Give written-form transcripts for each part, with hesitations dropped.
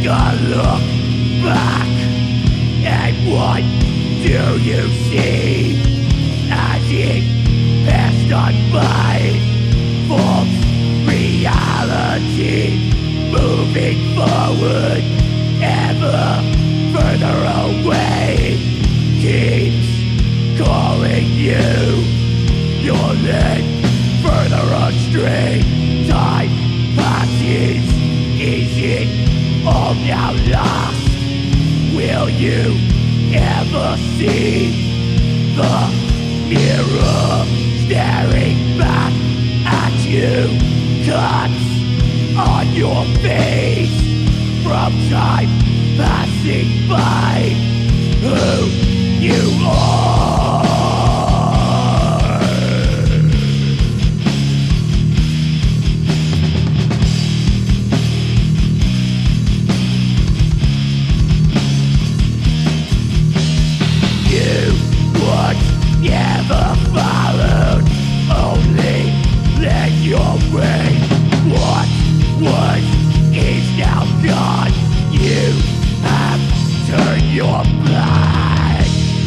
Take a look back, and what do you see? As it passed on by, false reality, moving forward, ever further away, keeps calling you. You're led further astray. Time passes, is it all now lost? Will you ever see the mirror staring back at you? Cuts on your face from time passing by. Who you are. You would never followed, only led your way. What was is now gone. You have turned your back.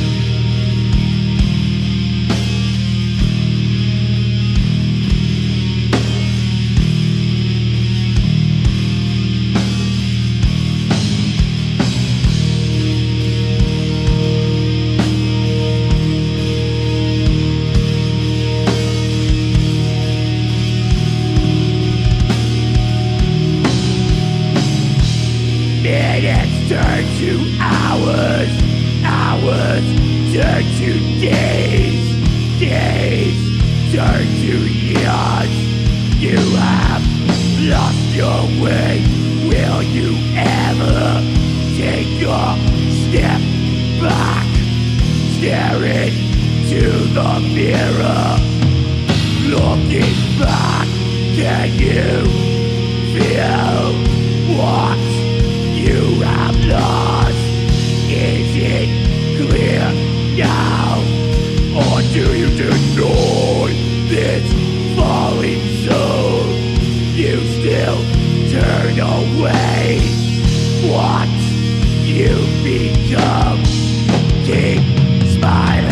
Minutes turn to hours, hours turn to days, days turn to years. You have lost your way. Will you ever take a step back? Stare into the mirror. Looking back, can you feel what you have lost? Is it clear now? Or do you deny this falling soul? You still turn away. What you've become, keep smiling.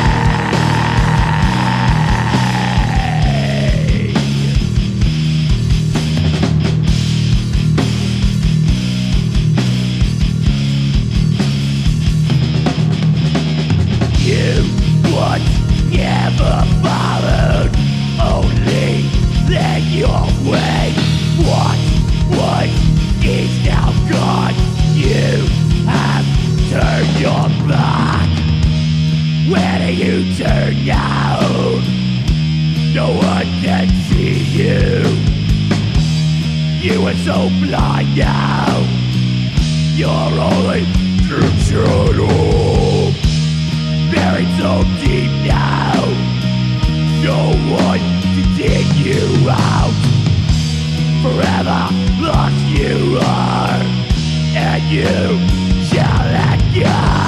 Never followed, only led your way. What was is now gone. You have turned your back. Where do you turn now? No one can see you. You are so blind now. You're only true shadow, buried so deep now. No one can dig you out. Forever lost you are, and you shall let go.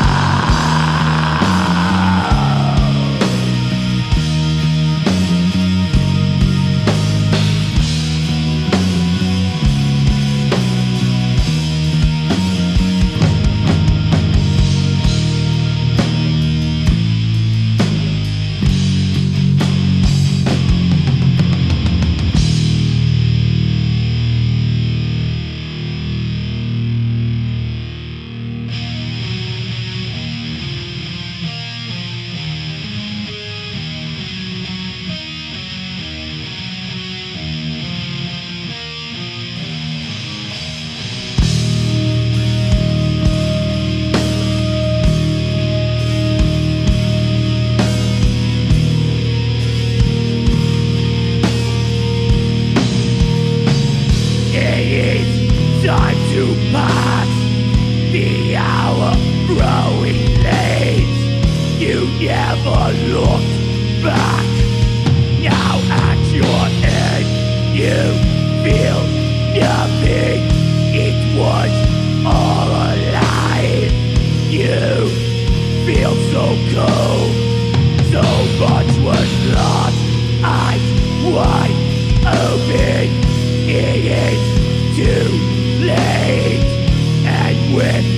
Time to pass, the hour growing late. You never looked back. Now at your end, you feel nothing. It was all a lie. You feel so cold. So much was lost. Eyes wide open. It is too late. with